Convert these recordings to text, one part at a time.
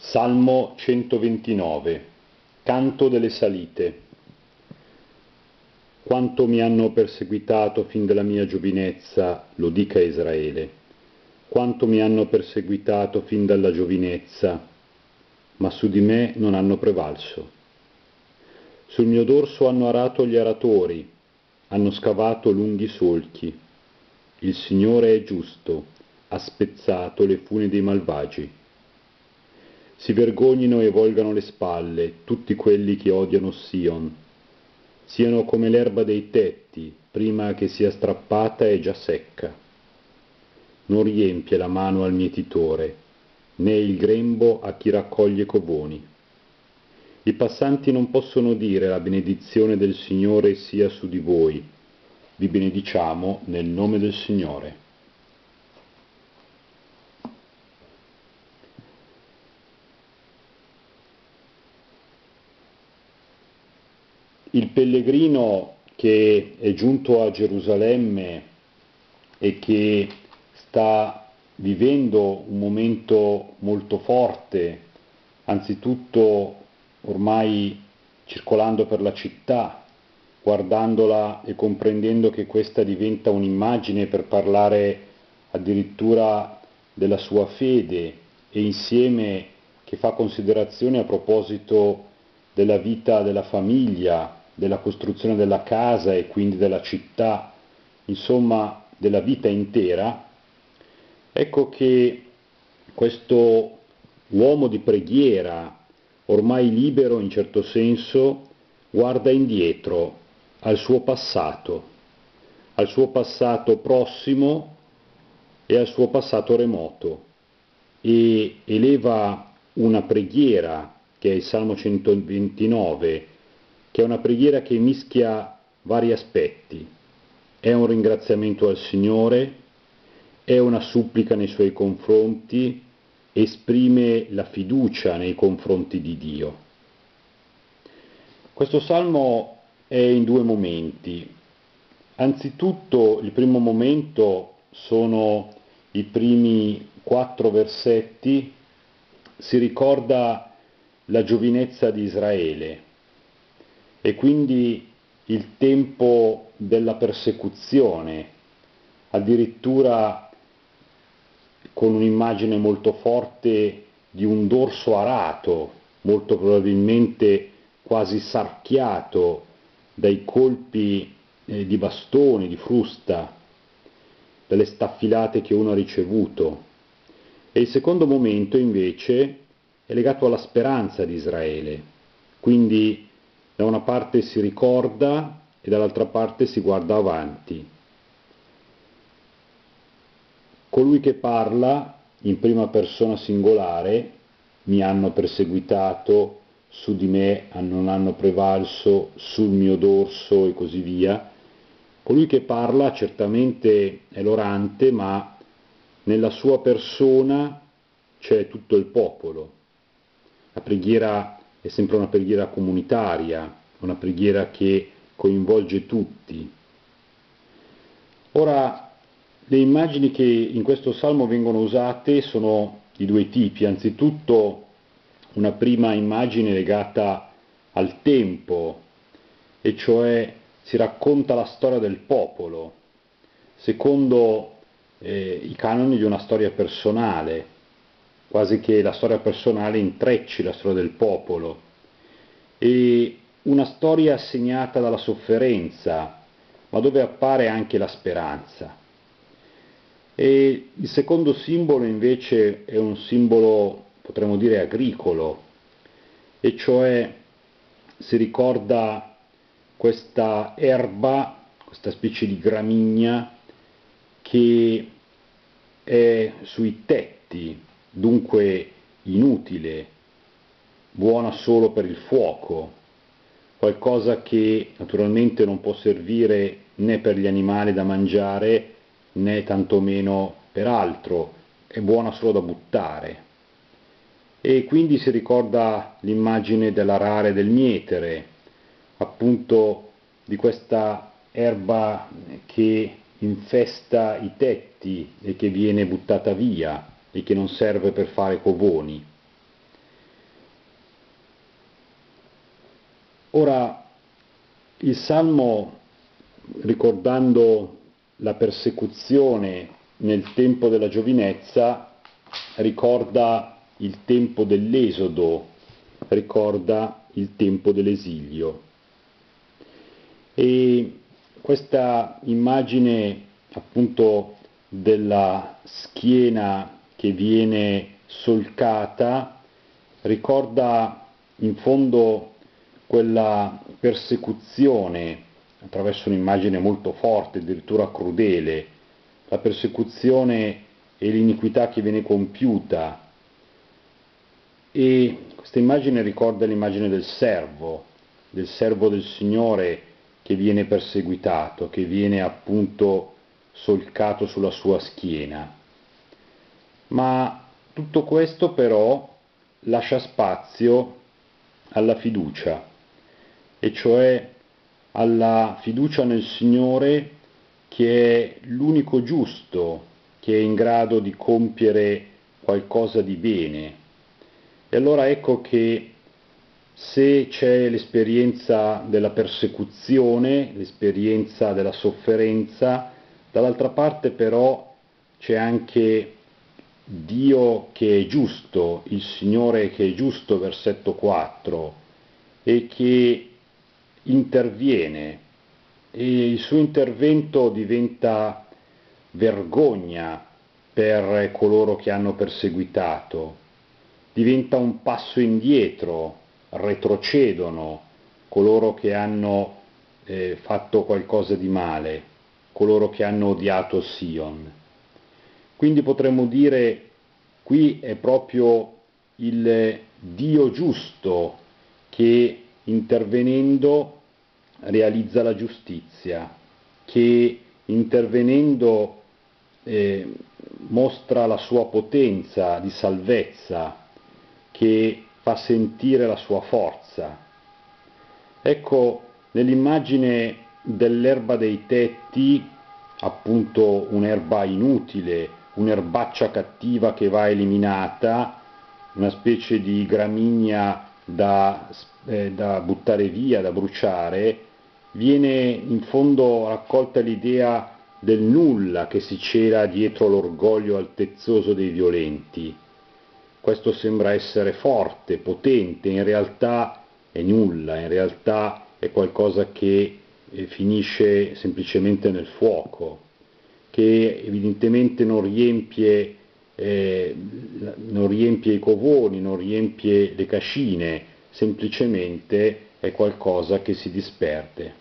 Salmo 129. Canto delle salite. Quanto mi hanno perseguitato fin dalla mia giovinezza, lo dica Israele. Quanto mi hanno perseguitato fin dalla giovinezza, ma su di me non hanno prevalso. Sul mio dorso hanno arato gli aratori, hanno scavato lunghi solchi. Il Signore è giusto, ha spezzato le fune dei malvagi. Si vergognino e volgano le spalle tutti quelli che odiano Sion. Siano come l'erba dei tetti, prima che sia strappata e già secca. Non riempie la mano al mietitore, né il grembo a chi raccoglie covoni. I passanti non possono dire la benedizione del Signore sia su di voi. Vi benediciamo nel nome del Signore. Il pellegrino che è giunto a Gerusalemme e che sta vivendo un momento molto forte, anzitutto ormai circolando per la città, guardandola e comprendendo che questa diventa un'immagine per parlare addirittura della sua fede e insieme che fa considerazioni a proposito della vita della famiglia, della costruzione della casa e quindi della città, insomma della vita intera. Ecco che questo uomo di preghiera, ormai libero in certo senso, guarda indietro al suo passato prossimo e al suo passato remoto, e eleva una preghiera che è il Salmo 129, che è una preghiera che mischia vari aspetti. È un ringraziamento al Signore, è una supplica nei suoi confronti, esprime la fiducia nei confronti di Dio. Questo salmo è in due momenti. Anzitutto il primo momento sono i primi 4 versetti, si ricorda la giovinezza di Israele e quindi il tempo della persecuzione, addirittura con un'immagine molto forte di un dorso arato, molto probabilmente quasi sarchiato dai colpi di bastoni, di frusta, dalle staffilate che uno ha ricevuto. E il secondo momento invece è legato alla speranza di Israele, quindi da una parte si ricorda e dall'altra parte si guarda avanti. Colui che parla in prima persona singolare: mi hanno perseguitato, su di me non hanno prevalso, sul mio dorso e così via. Colui che parla certamente è l'orante, ma nella sua persona c'è tutto il popolo. La preghiera è sempre una preghiera comunitaria, una preghiera che coinvolge tutti. Ora, le immagini che in questo salmo vengono usate sono di due tipi. Anzitutto una prima immagine legata al tempo, e cioè si racconta la storia del popolo, secondo i canoni di una storia personale, quasi che la storia personale intrecci la storia del popolo, e una storia segnata dalla sofferenza, ma dove appare anche la speranza. E il secondo simbolo invece è un simbolo, potremmo dire, agricolo, e cioè si ricorda questa erba, questa specie di gramigna che è sui tetti, dunque inutile, buona solo per il fuoco, qualcosa che naturalmente non può servire né per gli animali da mangiare né tantomeno per altro, è buona solo da buttare. E quindi si ricorda l'immagine dell'arare del mietere, appunto di questa erba che infesta i tetti e che viene buttata via e che non serve per fare covoni. Ora, il Salmo, ricordando la persecuzione nel tempo della giovinezza, ricorda il tempo dell'esodo, ricorda il tempo dell'esilio. E questa immagine appunto della schiena che viene solcata ricorda in fondo quella persecuzione attraverso un'immagine molto forte, addirittura crudele, la persecuzione e l'iniquità che viene compiuta. E questa immagine ricorda l'immagine del servo del Signore che viene perseguitato, che viene appunto solcato sulla sua schiena. Ma tutto questo però lascia spazio alla fiducia, e cioè alla fiducia nel Signore, che è l'unico giusto, che è in grado di compiere qualcosa di bene. E allora ecco che se c'è l'esperienza della persecuzione, l'esperienza della sofferenza, dall'altra parte però c'è anche Dio che è giusto, il Signore che è giusto, versetto 4, e che interviene, e il suo intervento diventa vergogna per coloro che hanno perseguitato, diventa un passo indietro, retrocedono coloro che hanno fatto qualcosa di male, coloro che hanno odiato Sion. Quindi potremmo dire, qui è proprio il Dio giusto che intervenendo realizza la giustizia, che intervenendo mostra la sua potenza di salvezza, che fa sentire la sua forza. Ecco, nell'immagine dell'erba dei tetti, appunto un'erba inutile, un'erbaccia cattiva che va eliminata, una specie di gramigna da buttare via, da bruciare, viene in fondo raccolta l'idea del nulla che si cela dietro l'orgoglio altezzoso dei violenti. Questo sembra essere forte, potente, in realtà è nulla, in realtà è qualcosa che finisce semplicemente nel fuoco, che evidentemente non riempie i covoni, non riempie le cascine, semplicemente è qualcosa che si disperde.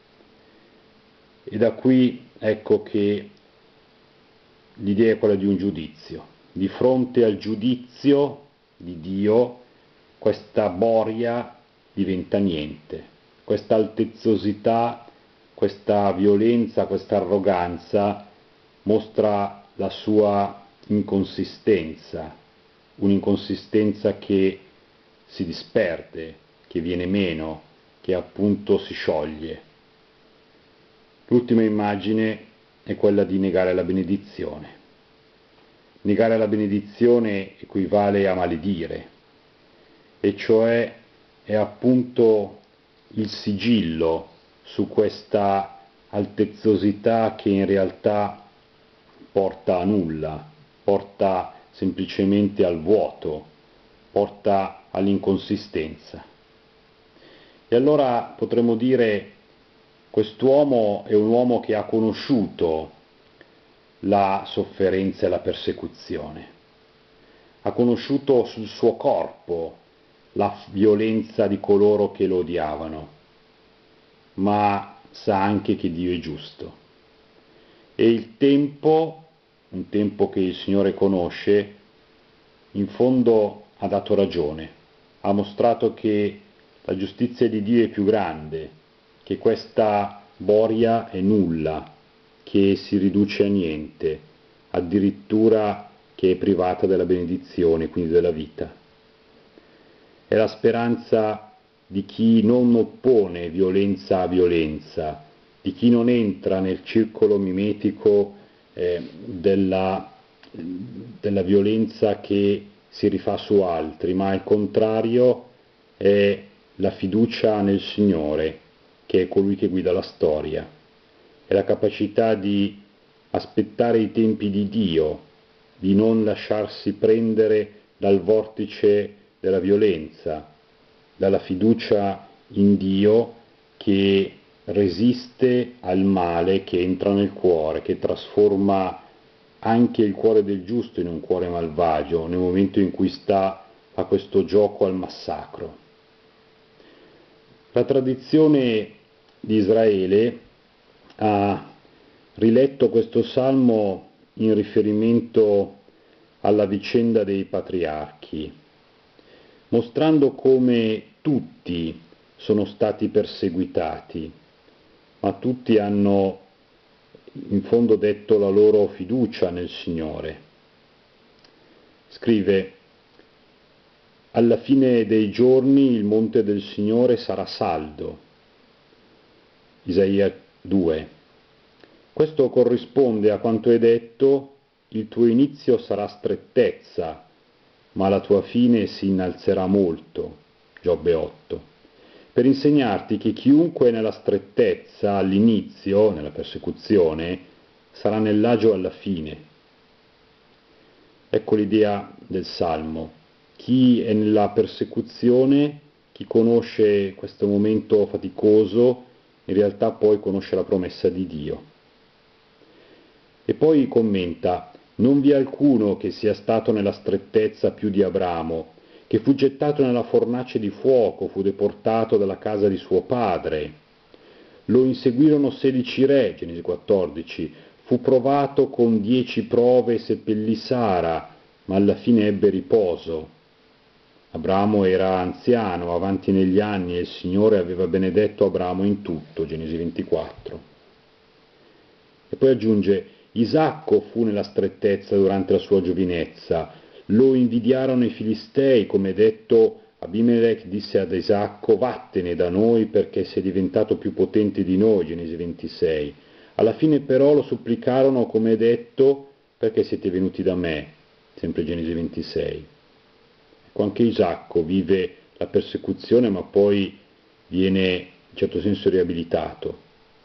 E da qui ecco che l'idea è quella di un giudizio. Di fronte al giudizio di Dio, questa boria diventa niente, questa altezzosità, questa violenza, questa arroganza mostra la sua inconsistenza, un'inconsistenza che si disperde, che viene meno, che appunto si scioglie. L'ultima immagine è quella di negare la benedizione. Negare la benedizione equivale a maledire, e cioè è appunto il sigillo su questa altezzosità che in realtà porta a nulla, porta semplicemente al vuoto, porta all'inconsistenza. E allora potremmo dire: quest'uomo è un uomo che ha conosciuto la sofferenza e la persecuzione, ha conosciuto sul suo corpo la violenza di coloro che lo odiavano, ma sa anche che Dio è giusto. E il tempo, un tempo che il Signore conosce, in fondo ha dato ragione, ha mostrato che la giustizia di Dio è più grande, che questa boria è nulla, che si riduce a niente, addirittura che è privata della benedizione, quindi della vita. È la speranza di chi non oppone violenza a violenza, di chi non entra nel circolo mimetico della violenza che si rifà su altri, ma al contrario è la fiducia nel Signore, che è colui che guida la storia, è la capacità di aspettare i tempi di Dio, di non lasciarsi prendere dal vortice della violenza, dalla fiducia in Dio che resiste al male che entra nel cuore, che trasforma anche il cuore del giusto in un cuore malvagio nel momento in cui sta a questo gioco al massacro. La tradizione di Israele ha riletto questo salmo in riferimento alla vicenda dei patriarchi, mostrando come tutti sono stati perseguitati, ma tutti hanno in fondo detto la loro fiducia nel Signore. Scrive: alla fine dei giorni il monte del Signore sarà saldo. Isaia 2. Questo corrisponde a quanto è detto: il tuo inizio sarà strettezza, ma la tua fine si innalzerà molto. Giobbe 8. Per insegnarti che chiunque è nella strettezza all'inizio, nella persecuzione, sarà nell'agio alla fine. Ecco l'idea del Salmo. Chi è nella persecuzione, chi conosce questo momento faticoso, in realtà poi conosce la promessa di Dio. E poi commenta: non vi è alcuno che sia stato nella strettezza più di Abramo, che fu gettato nella fornace di fuoco, fu deportato dalla casa di suo padre. Lo inseguirono 16 re, Genesi 14, fu provato con 10 prove e seppellì Sara, ma alla fine ebbe riposo. Abramo era anziano, avanti negli anni, e il Signore aveva benedetto Abramo in tutto, Genesi 24. E poi aggiunge: Isacco fu nella strettezza durante la sua giovinezza, lo invidiarono i Filistei, come detto, Abimelech disse ad Isacco: vattene da noi perché sei diventato più potente di noi, Genesi 26. Alla fine però lo supplicarono, come detto, perché siete venuti da me, sempre Genesi 26. Ecco, anche Isacco vive la persecuzione, ma poi viene in certo senso riabilitato.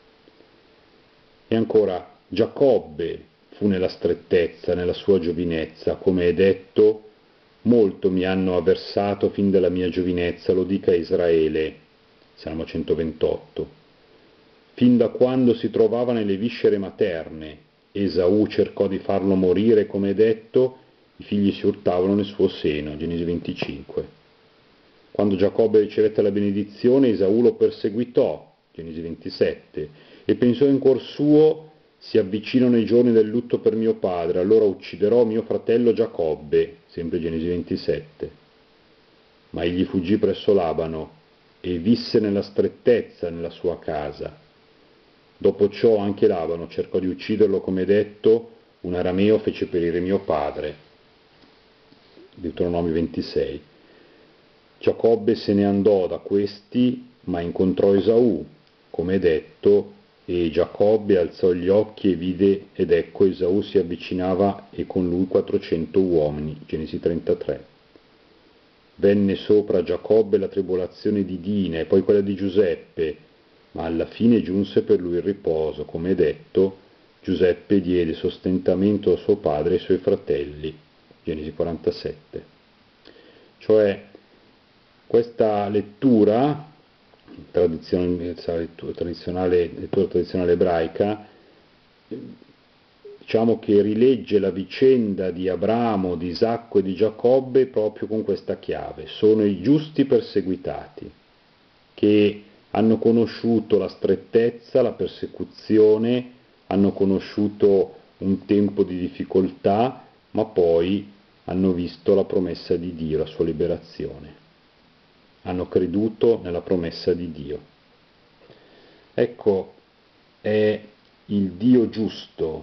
E ancora, Giacobbe fu nella strettezza, nella sua giovinezza, come è detto, molto mi hanno avversato fin dalla mia giovinezza, lo dica Israele, Salmo 128. Fin da quando si trovava nelle viscere materne, Esaù cercò di farlo morire, come è detto, i figli si urtavano nel suo seno, Genesi 25. Quando Giacobbe ricevette la benedizione, Esaù lo perseguitò, Genesi 27, e pensò in cuor suo: si avvicinano i giorni del lutto per mio padre, allora ucciderò mio fratello Giacobbe, sempre Genesi 27. Ma egli fuggì presso Labano e visse nella strettezza nella sua casa. Dopo ciò anche Labano cercò di ucciderlo, come detto, un arameo fece perire mio padre. Deuteronomio 26. Giacobbe se ne andò da questi, ma incontrò Esaù, come detto, e Giacobbe alzò gli occhi e vide, ed ecco Esaù si avvicinava e con lui 400 uomini, Genesi 33. Venne sopra Giacobbe la tribolazione di Dina e poi quella di Giuseppe, ma alla fine giunse per lui il riposo, come detto, Giuseppe diede sostentamento a suo padre e ai suoi fratelli, Genesi 47. Cioè, questa lettura lettura tradizionale ebraica, diciamo che rilegge la vicenda di Abramo, di Isacco e di Giacobbe proprio con questa chiave: sono i giusti perseguitati, che hanno conosciuto la strettezza, la persecuzione, hanno conosciuto un tempo di difficoltà, ma poi hanno visto la promessa di Dio, la sua liberazione. Hanno creduto nella promessa di Dio. Ecco, è il Dio giusto.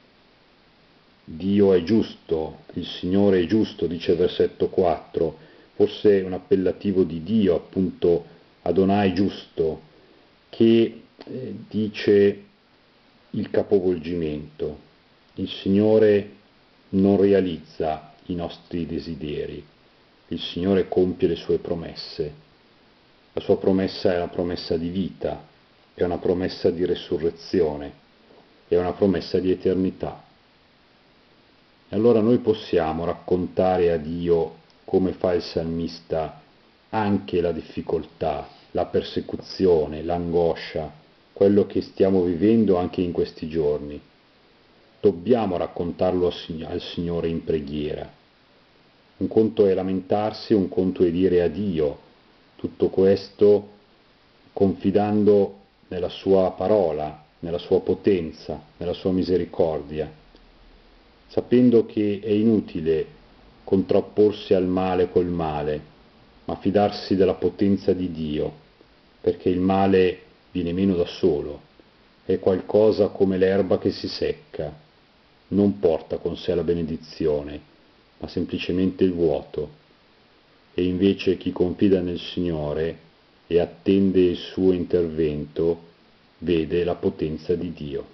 Dio è giusto, il Signore è giusto, dice il versetto 4, forse un appellativo di Dio, appunto, Adonai giusto, che dice il capovolgimento. Il Signore non realizza i nostri desideri, il Signore compie le sue promesse. La sua promessa è la promessa di vita, è una promessa di resurrezione, è una promessa di eternità. E allora noi possiamo raccontare a Dio, come fa il salmista, anche la difficoltà, la persecuzione, l'angoscia, quello che stiamo vivendo anche in questi giorni. Dobbiamo raccontarlo al Signore in preghiera. Un conto è lamentarsi, un conto è dire a Dio tutto questo confidando nella sua parola, nella sua potenza, nella sua misericordia, sapendo che è inutile contrapporsi al male col male, ma fidarsi della potenza di Dio, perché il male viene meno da solo, è qualcosa come l'erba che si secca, non porta con sé la benedizione, ma semplicemente il vuoto. E invece chi confida nel Signore e attende il suo intervento, vede la potenza di Dio.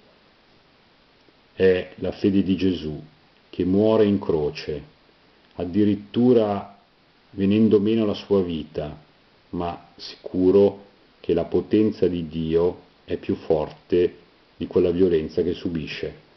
È la fede di Gesù che muore in croce, addirittura venendo meno la sua vita, ma sicuro che la potenza di Dio è più forte di quella violenza che subisce.